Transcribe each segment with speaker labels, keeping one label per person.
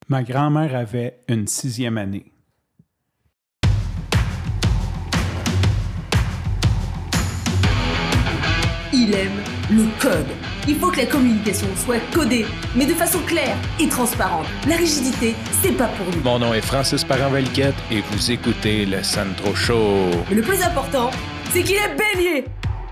Speaker 1: Ma grand-mère avait une 6e année.
Speaker 2: Il aime le code. Il faut que la communication soit codée, mais de façon claire et transparente. La rigidité, c'est pas pour nous.
Speaker 3: Mon nom est Francis Parent-Valquette et vous écoutez le Sandro Show.
Speaker 2: Mais le plus important, c'est qu'il est bélier.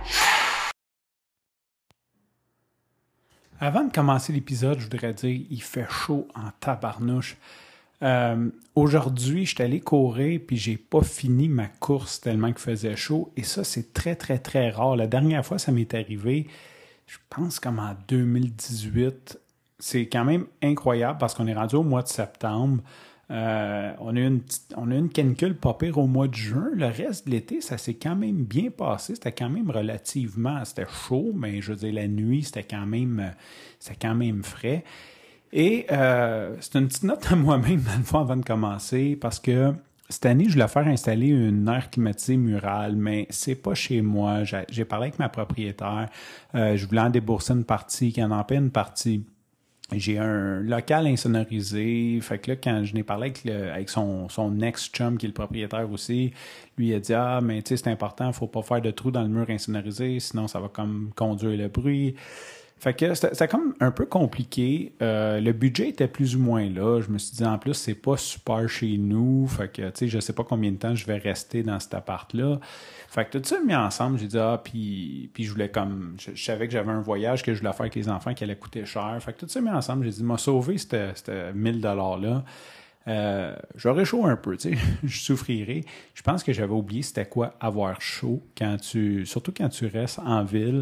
Speaker 1: Avant de commencer l'épisode, je voudrais dire il fait chaud en tabarnouche. Aujourd'hui, je suis allé courir puis j'ai pas fini ma course tellement qu'il faisait chaud. Et ça, c'est très, très, très rare. La dernière fois, ça m'est arrivé, je pense comme en 2018. C'est quand même incroyable parce qu'on est rendu au mois de septembre. On a une canicule pas pire au mois de juin. Le reste de l'été, ça s'est quand même bien passé. C'était quand même c'était chaud, mais je veux dire, la nuit, c'était quand même frais. Et c'est une petite note à moi-même, dans le fond, avant de commencer, parce que cette année, je voulais faire installer une aire climatisée murale, mais c'est pas chez moi. J'ai parlé avec ma propriétaire. Je voulais en débourser une partie, qu'il en en paie une partie. J'ai un local insonorisé. Fait que là, quand je n'ai parlé avec son ex-chum, qui est le propriétaire aussi, lui, il a dit « Ah, mais tu sais, c'est important, faut pas faire de trou dans le mur insonorisé, sinon ça va comme conduire le bruit. » Fait que c'était comme un peu compliqué. Le budget était plus ou moins là. Je me suis dit, en plus, c'est pas super chez nous. Fait que, tu sais, je sais pas combien de temps je vais rester dans cet appart-là. Fait que tout ça mis ensemble, j'ai dit, puis je voulais comme, je savais que j'avais un voyage que je voulais faire avec les enfants qui allait coûter cher. Fait que tout ça mis ensemble, j'ai dit, m'a sauvé ce 1000$-là. J'aurais chaud un peu, tu sais, je souffrirais. Je pense que j'avais oublié c'était quoi avoir chaud surtout quand tu restes en ville.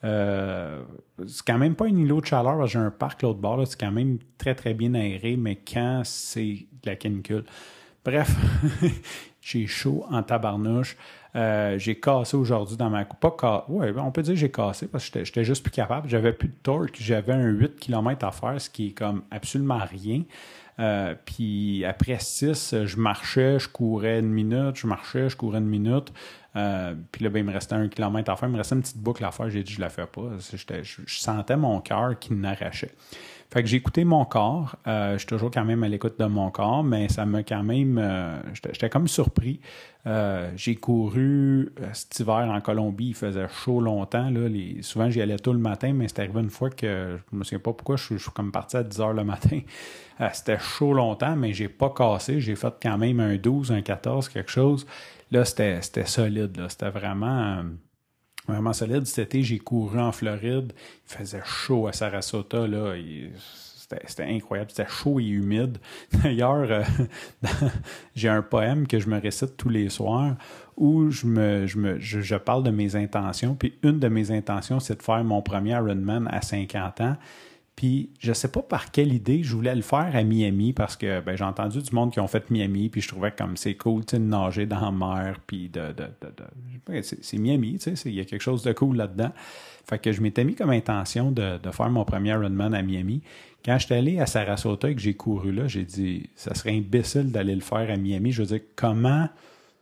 Speaker 1: C'est quand même pas un îlot de chaleur, parce que j'ai un parc l'autre bord, là, c'est quand même très très bien aéré, mais quand c'est de la canicule. Bref, j'ai chaud en tabarnouche. J'ai cassé aujourd'hui dans ma coupe. Ouais, on peut dire que j'ai cassé parce que j'étais juste plus capable. J'avais plus de torque. J'avais un 8 km à faire, ce qui est comme absolument rien. Puis après 6, je marchais, je courais une minute, je marchais, je courais une minute. Puis là, ben, il me restait 1 km à faire. Il me restait une petite boucle à faire. J'ai dit, je la fais pas. Je sentais mon cœur qui m'arrachait. Fait que j'ai écouté mon corps. Je suis toujours quand même à l'écoute de mon corps, mais ça m'a quand même... j'étais comme surpris. J'ai couru cet hiver en Colombie. Il faisait chaud longtemps. Là. Souvent, j'y allais tôt le matin, mais c'est arrivé une fois que... Je me souviens pas pourquoi. Je suis comme parti à 10 heures le matin. C'était chaud longtemps, mais j'ai pas cassé. J'ai fait quand même un 12, un 14, quelque chose. Là, c'était solide. Là. C'était vraiment solide. Cet été, j'ai couru en Floride. Il faisait chaud à Sarasota. Là. C'était incroyable. C'était chaud et humide. D'ailleurs, j'ai un poème que je me récite tous les soirs où je parle de mes intentions. Puis une de mes intentions, c'est de faire mon premier Ironman à 50 ans. Puis, je sais pas par quelle idée je voulais le faire à Miami parce que ben, j'ai entendu du monde qui ont fait Miami, puis je trouvais comme c'est cool de nager dans la mer, puis c'est Miami, tu sais, il y a quelque chose de cool là-dedans. Fait que je m'étais mis comme intention de faire mon premier Ironman à Miami. Quand j'étais allé à Sarasota et que j'ai couru là, j'ai dit, ça serait imbécile d'aller le faire à Miami. Je veux dire, comment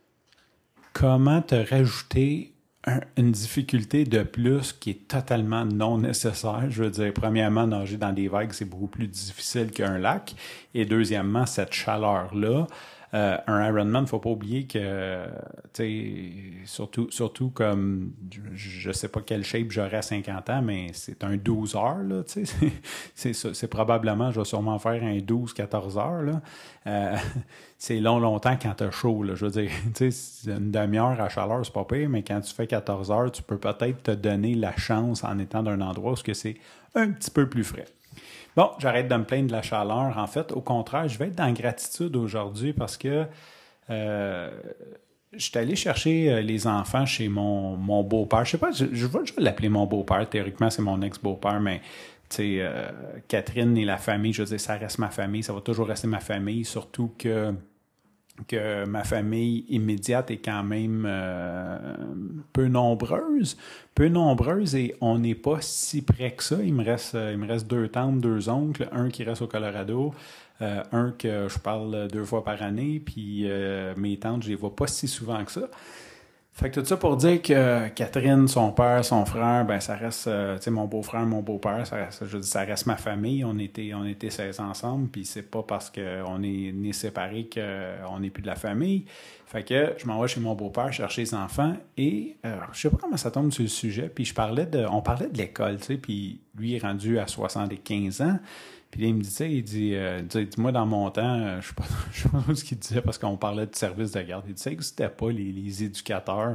Speaker 1: te rajouter une difficulté de plus qui est totalement non nécessaire. Je veux dire, premièrement, nager dans des vagues, c'est beaucoup plus difficile qu'un lac. Et deuxièmement, cette chaleur-là, un Ironman, il ne faut pas oublier que, tu sais, surtout comme, je ne sais pas quelle shape j'aurai à 50 ans, mais c'est un 12 heures, là, tu sais. C'est probablement, je vais sûrement faire un 12-14 heures, là. C'est longtemps quand t'as chaud, là. Je veux dire, tu sais, une demi-heure à chaleur, c'est pas pire, mais quand tu fais 14 heures, tu peux peut-être te donner la chance en étant d'un endroit où c'est un petit peu plus frais. Bon, j'arrête de me plaindre de la chaleur. En fait, au contraire, je vais être dans la gratitude aujourd'hui parce que je suis allé chercher les enfants chez mon beau-père. Je sais pas, je vais l'appeler mon beau-père. Théoriquement, c'est mon ex-beau-père, mais tu sais, Catherine et la famille, je veux dire, ça reste ma famille. Ça va toujours rester ma famille, surtout que ma famille immédiate est quand même peu nombreuse et on n'est pas si près que ça. Il me reste 2 tantes, 2 oncles, un qui reste au Colorado, un que je parle 2 fois par année, puis mes tantes, je les vois pas si souvent que ça. Fait que tout ça pour dire que Catherine, son père, son frère, ben ça reste, tu sais, mon beau-frère, mon beau-père, ça reste ma famille. On était 16 ensemble, puis c'est pas parce qu'on est nés séparés qu'on n'est plus de la famille. Fait que je m'en vais chez mon beau-père chercher les enfants et je sais pas comment ça tombe sur le sujet, puis on parlait de l'école, tu sais, puis lui est rendu à 75 ans. Puis là, il me dit, tu sais, il dit, dis-moi dans mon temps, je sais pas trop ce qu'il disait parce qu'on parlait de service de garde. Il disait que c'était pas les éducateurs.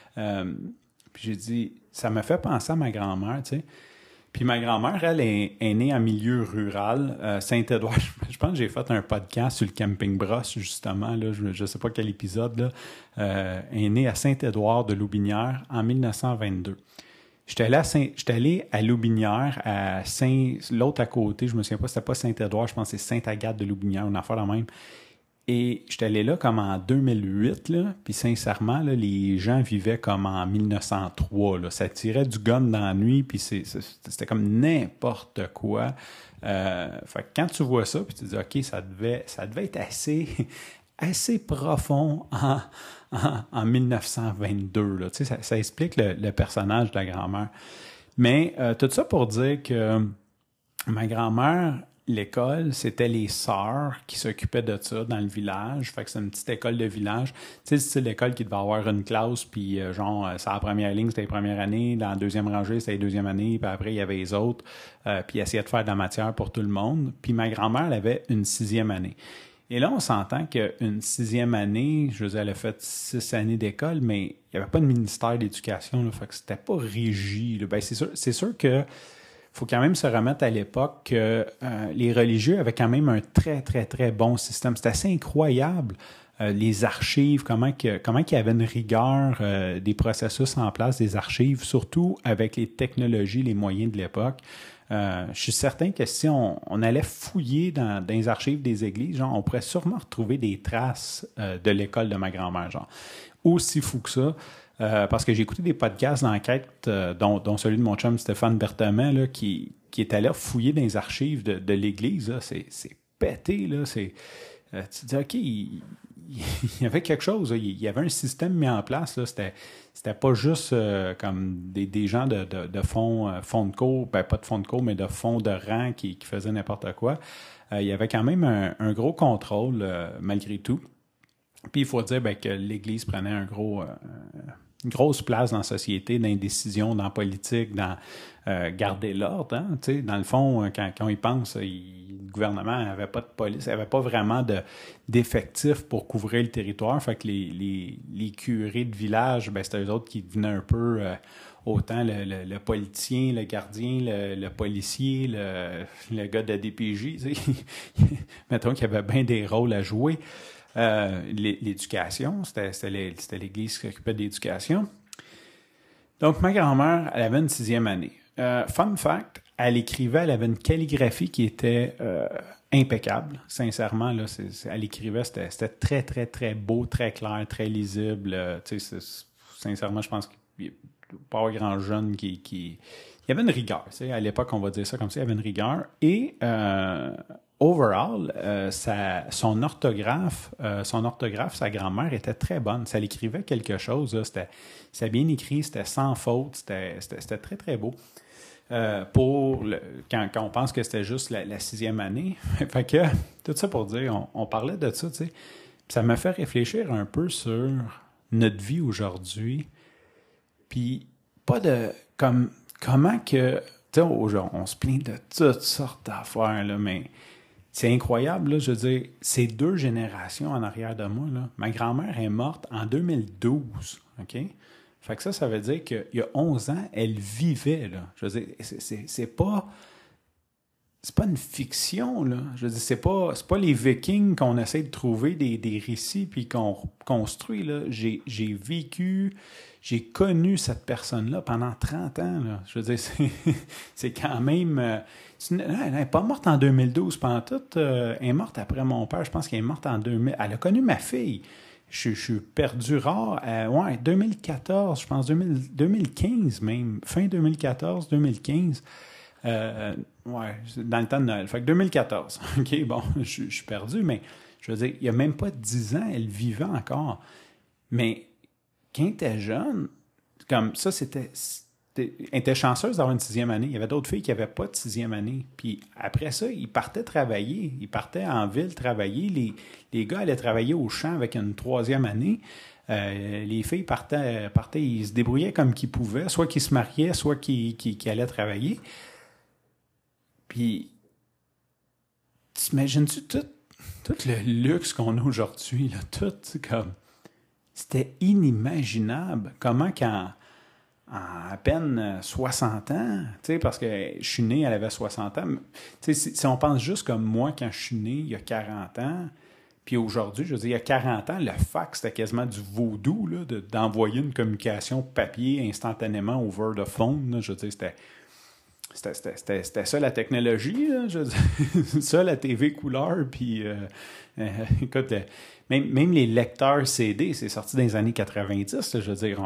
Speaker 1: Puis j'ai dit, ça m'a fait penser à ma grand-mère, tu sais. Puis ma grand-mère, elle est née en milieu rural, Saint-Édouard. Je pense que j'ai fait un podcast sur le camping Brosse, justement, là, je sais pas quel épisode, là. Elle est née à Saint-Édouard de Loubinière en 1922. J'étais allé à Loubinière, à l'autre à côté, je me souviens pas, c'était pas Saint-Édouard, je pense que c'est Sainte-Agathe de Loubinière, une affaire la même. Et j'étais allé là comme en 2008, là, puis sincèrement, là, les gens vivaient comme en 1903, là. Ça tirait du gun dans la nuit, puis c'était comme n'importe quoi. Fait que quand tu vois ça, puis tu te dis, OK, ça devait être assez profond en 1922. Là. Tu sais, ça explique le personnage de la grand-mère. Mais tout ça pour dire que ma grand-mère, l'école, c'était les sœurs qui s'occupaient de ça dans le village. Fait que c'est une petite école de village. Tu sais, c'est l'école qui devait avoir une classe, puis genre, c'est la première ligne, c'était les premières années. Dans la deuxième rangée, c'était les deuxième année. Puis après, il y avait les autres. Puis essayer de faire de la matière pour tout le monde. Puis ma grand-mère, elle avait une 6e année. Et là, on s'entend qu'une 6e année, je veux dire, elle a fait 6 années d'école, mais il n'y avait pas de ministère d'éducation, là, fait que c'était pas régi. Là. Ben, c'est sûr que faut quand même se remettre à l'époque que les religieux avaient quand même un très, très, très bon système. C'était assez incroyable, les archives, comment il y avait une rigueur, des processus en place, des archives, surtout avec les technologies, les moyens de l'époque. Je suis certain que si on allait fouiller dans les archives des églises, genre, on pourrait sûrement retrouver des traces de l'école de ma grand-mère, genre. Aussi fou que ça, parce que j'ai écouté des podcasts d'enquête, dont celui de mon chum Stéphane Berthemont, là, qui est allé fouiller dans les archives de l'église. Là. C'est pété, là. Tu te dis, OK, il y avait quelque chose. Là. Il y avait un système mis en place. Là. C'était pas juste comme des gens de fond de cours, ben pas de fond de cours, mais de fond de rang qui faisaient n'importe quoi. Il y avait quand même un gros contrôle malgré tout. Puis il faut dire que l'Église prenait une grosse place dans la société, dans les décisions, dans la politique, dans garder l'ordre. Hein, dans le fond, quand on y pense, le gouvernement n'avait pas de police, n'avait pas vraiment d'effectifs pour couvrir le territoire. Fait que les curés de village, c'était eux autres qui venaient un peu autant le politicien, le gardien, le policier, le gars de la DPJ. Mettons qu'il y avait bien des rôles à jouer. L'éducation, c'était l'Église qui s'occupait de l'éducation. Donc, ma grand-mère, elle avait une 6e année. Fun fact, elle avait une calligraphie qui était impeccable. Sincèrement, là, elle écrivait, c'était très, très, très beau, très clair, très lisible. Sincèrement, je pense qu'il n'y a pas grand jeune qui... Il y avait une rigueur. À l'époque, on va dire ça comme ça, il y avait une rigueur. Et... overall, son orthographe, sa grand-mère était très bonne. Ça l'écrivait quelque chose. Là. C'était bien écrit, c'était sans faute, c'était très, très beau. Quand on pense que c'était juste la 6e année. Fait que, tout ça pour dire, on parlait de ça, tu sais. Ça m'a fait réfléchir un peu sur notre vie aujourd'hui. Puis, pas de... comment que... Tu sais, on se plaint de toutes sortes d'affaires, là, mais... C'est incroyable, là, je veux dire, c'est 2 générations en arrière de moi. Là. Ma grand-mère est morte en 2012, OK? Fait que ça veut dire qu'il y a 11 ans, elle vivait, là. Je veux dire, c'est pas une fiction, là. Je veux dire, c'est pas les Vikings qu'on essaie de trouver des récits puis qu'on construit, là. J'ai vécu... J'ai connu cette personne-là pendant 30 ans. Là. Je veux dire, c'est quand même... elle n'est pas morte en 2012 pantoute. Elle est morte après mon père. Je pense qu'elle est morte en 2000. Elle a connu ma fille. Je suis perdu rare. 2014, je pense, 2015 même. Fin 2014, 2015. Dans le temps de Noël. Fait que 2014. OK, bon, je suis perdu, mais je veux dire, il n'y a même pas 10 ans, elle vivait encore. Mais... quand elle était jeune, comme ça, elle était chanceuse d'avoir une 6e année. Il y avait d'autres filles qui n'avaient pas de 6e année. Puis après ça, ils partaient travailler. Ils partaient en ville travailler. Les gars allaient travailler au champ avec une 3e année. Les filles partaient, ils se débrouillaient comme qu'ils pouvaient, soit qu'ils se mariaient, soit qu'ils allaient travailler. Puis, t'imagines-tu tout le luxe qu'on a aujourd'hui, là, tout, comme... C'était inimaginable. Comment qu'en à peine 60 ans, tu sais, parce que je suis né, elle avait 60 ans. Tu sais, si on pense juste comme moi, quand je suis né, il y a 40 ans, puis aujourd'hui, je veux dire, il y a 40 ans, le fax, c'était quasiment du vaudou, là, d'envoyer une communication papier instantanément over the phone, là, je veux dire, c'était ça la technologie, là, je veux dire, ça la TV couleur, puis écoute, même les lecteurs CD, c'est sorti dans les années 90, là, je veux dire,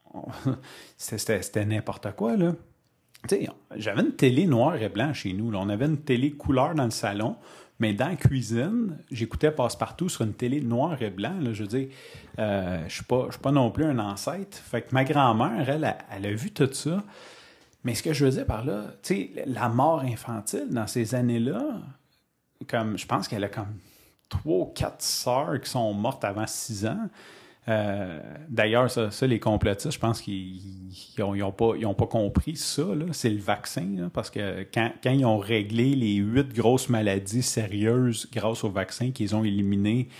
Speaker 1: c'était n'importe quoi, là. Tu sais, j'avais une télé noir et blanc chez nous, là. On avait une télé couleur dans le salon, mais dans la cuisine, j'écoutais Passe-Partout sur une télé noir et blanc, là. Je veux dire, je suis pas non plus un ancêtre. Fait que ma grand-mère, elle a vu tout ça. Mais ce que je veux dire par là, tu sais, la mort infantile dans ces années-là, comme je pense qu'elle a comme 3 ou 4 sœurs qui sont mortes avant 6 ans. D'ailleurs, ça, les complotistes, je pense qu'ils n'ont pas compris ça, là. C'est le vaccin, là, parce que quand ils ont réglé les 8 grosses maladies sérieuses grâce au vaccin qu'ils ont éliminé,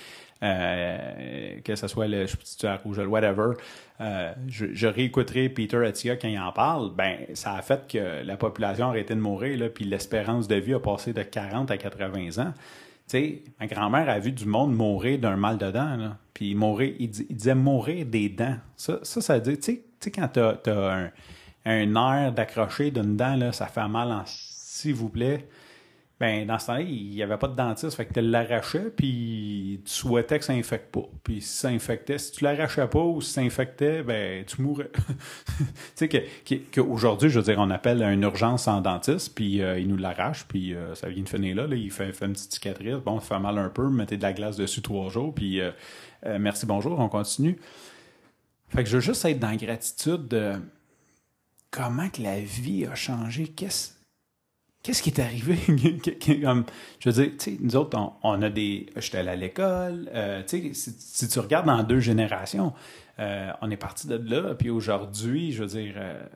Speaker 1: que ce soit le rouge, whatever, je réécouterai Peter Attia quand il en parle, ben ça a fait que la population a arrêté de mourir, là, puis l'espérance de vie a passé de 40 à 80 ans. Tu sais, ma grand-mère a vu du monde mourir d'un mal de dents, là. Puis mourir, il disait mourir des dents. Ça veut dire, tu sais, quand t'as un nerf d'accrocher d'une dent, là, ça fait mal s'il vous plaît. Ben, dans ce temps-là, il n'y avait pas de dentiste, fait que tu l'arrachais, puis tu souhaitais que ça infecte pas. Puis si ça infectait, si tu l'arrachais pas ou si ça infectait, ben, tu mourrais. Tu sais, qu'aujourd'hui, je veux dire, on appelle une urgence en dentiste, puis il nous l'arrache, puis ça vient de finir là, il fait une petite cicatrice, bon, ça fait mal un peu, mettez de la glace dessus 3 jours, puis merci, bonjour, on continue. Fait que je veux juste être dans la gratitude de comment que la vie a changé, Qu'est-ce qui est arrivé? Comme, je veux dire, tu sais, nous autres, on a j'étais allé à l'école, tu sais, si tu regardes dans 2 générations, on est parti de là, puis aujourd'hui, je veux dire,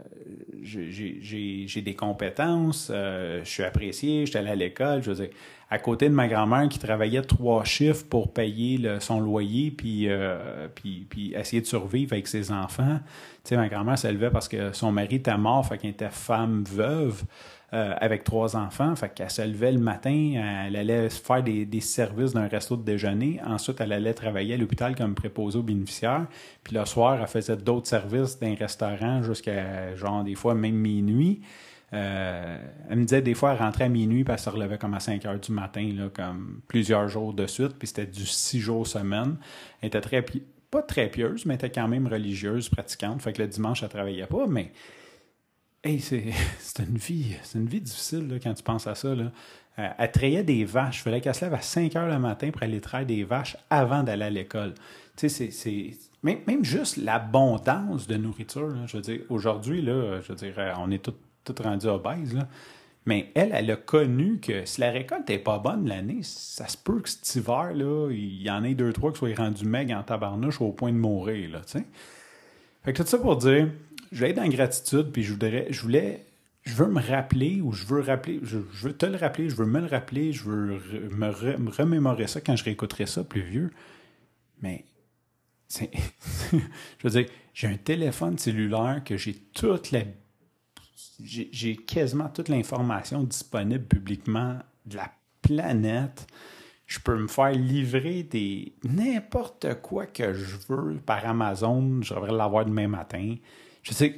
Speaker 1: j'ai des compétences, je suis apprécié, j'étais allé à l'école, je veux dire, à côté de ma grand-mère qui travaillait 3 chiffres pour payer son loyer, puis essayer de survivre avec ses enfants. Tu sais, ma grand-mère s'élevait parce que son mari était mort, fait qu'elle était femme veuve. Avec 3 enfants, fait qu'elle se levait le matin, elle allait faire des services d'un resto de déjeuner, ensuite elle allait travailler à l'hôpital comme préposée aux bénéficiaires, puis le soir, elle faisait d'autres services d'un restaurant jusqu'à, genre, des fois même minuit. Elle me disait, des fois, elle rentrait à minuit, puis elle se relevait comme à 5 heures du matin, là, comme plusieurs jours de suite, puis c'était du 6 jours semaine. Elle était pas très pieuse, mais elle était quand même religieuse, pratiquante, fait que le dimanche, elle travaillait pas, mais... Hey, c'est une vie difficile là, quand tu penses à ça. Là. Elle trayait des vaches. Il fallait qu'elle se lève à 5 heures le matin pour aller traire des vaches avant d'aller à l'école. Tu sais, c'est même juste l'abondance de nourriture. Là, je veux dire, aujourd'hui, là, je veux dire, on est tout rendus obèses, là. Mais elle a connu que si la récolte n'est pas bonne l'année, ça se peut que cet hiver, là, il y en ait 2-3 qui soient rendus maigres en tabarnouche au point de mourir. Là, tu sais. Fait que tout ça pour dire... Je vais être dans gratitude, puis je veux me rappeler, ou je veux te le rappeler, je veux me le rappeler, je veux me remémorer ça quand je réécouterai ça plus vieux. Mais, je veux dire, j'ai un téléphone cellulaire que j'ai quasiment toute l'information disponible publiquement de la planète. Je peux me faire livrer n'importe quoi que je veux par Amazon, je devrais l'avoir demain matin. Je sais que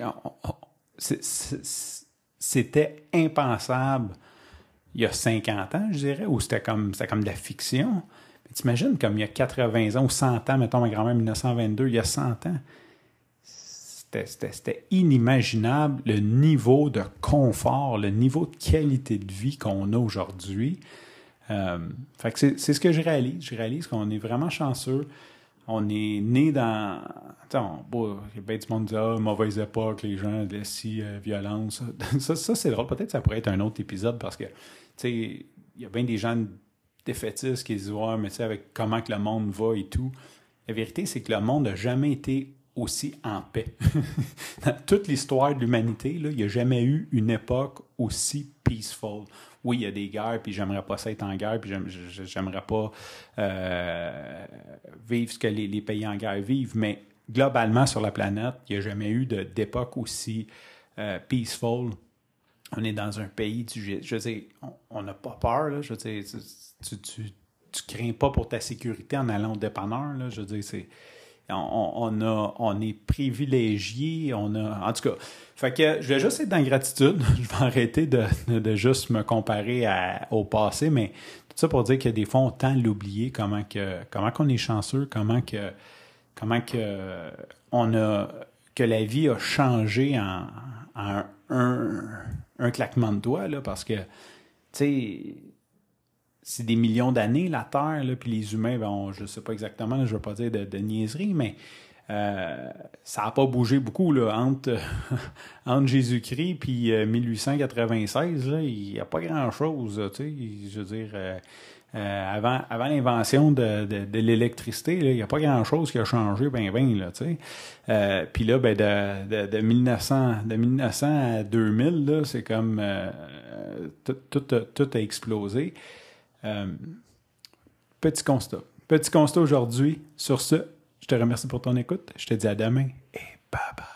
Speaker 1: c'était impensable il y a 50 ans, je dirais, où c'était comme de la fiction. Mais t'imagines, comme il y a 80 ans ou 100 ans, mettons ma grand-mère 1922, il y a 100 ans, c'était inimaginable le niveau de confort, le niveau de qualité de vie qu'on a aujourd'hui. Fait que c'est ce que je réalise. Je réalise qu'on est vraiment chanceux. on est né dans... Bon, il y a bien du monde qui dit « mauvaise époque, les gens, si violence. » Ça, c'est drôle. Peut-être que ça pourrait être un autre épisode parce que, tu sais, il y a bien des gens défaitistes qui disent « Ouais, mais tu sais, avec comment que le monde va et tout. » La vérité, c'est que le monde n'a jamais été aussi en paix. Dans toute l'histoire de l'humanité, là, il n'y a jamais eu une époque aussi peaceful. Oui, il y a des guerres, puis j'aimerais pas ça être en guerre, puis j'aimerais pas vivre ce que les pays en guerre vivent, mais globalement, sur la planète, il n'y a jamais eu d'époque aussi peaceful. On est dans un pays, je veux dire, on n'a pas peur, là, je veux dire, tu crains pas pour ta sécurité en allant au dépanneur, là, je veux dire, on est privilégié, en tout cas, fait que je vais juste être dans la gratitude, je vais arrêter de juste me comparer au passé, mais tout ça pour dire que des fois, on tend à l'oublier, comment qu'on est chanceux, comment que la vie a changé en un claquement de doigts, là, parce que, tu sais, c'est des millions d'années, la Terre, là, puis les humains, je ne sais pas exactement, là, je ne veux pas dire de niaiserie, mais ça n'a pas bougé beaucoup là, entre Jésus-Christ et 1896, là, il n'y a pas grand-chose. Tu sais, je veux dire, avant l'invention de l'électricité, il n'y a pas grand-chose qui a changé, là, tu sais. Puis là, de 1900 à 2000, là, c'est comme tout a explosé. Petit constat aujourd'hui. Sur ce, je te remercie pour ton écoute. Je te dis à demain et bye bye.